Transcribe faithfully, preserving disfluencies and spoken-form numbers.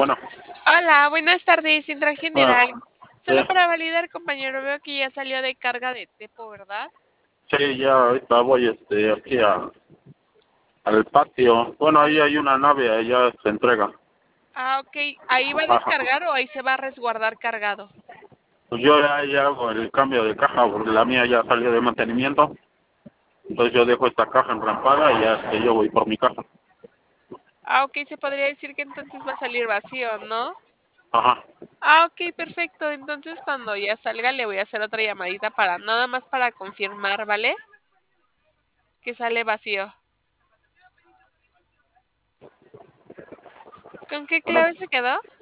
bueno. Hola, buenas tardes, Intra Ah, General. sí, Solo para validar, compañero, veo que ya salió de carga de Tepo, ¿verdad? sí, ya ahorita voy este, aquí a, al patio. Bueno, ahí hay una nave, allá se entrega. Ah, ok. ¿Ahí va a Ajá. descargar o ahí se va a resguardar cargado? Pues yo ya, ya hago el cambio de caja porque la mía ya salió de mantenimiento. Entonces yo dejo esta caja enrampada y ya este, yo voy por mi casa. Ah, ok, se podría decir que entonces va a salir vacío, ¿no? Ajá. Ah, ok, perfecto. Entonces cuando ya salga le voy a hacer otra llamadita para nada más para confirmar, ¿vale? Que sale vacío. ¿Con qué Bueno, clave se quedó?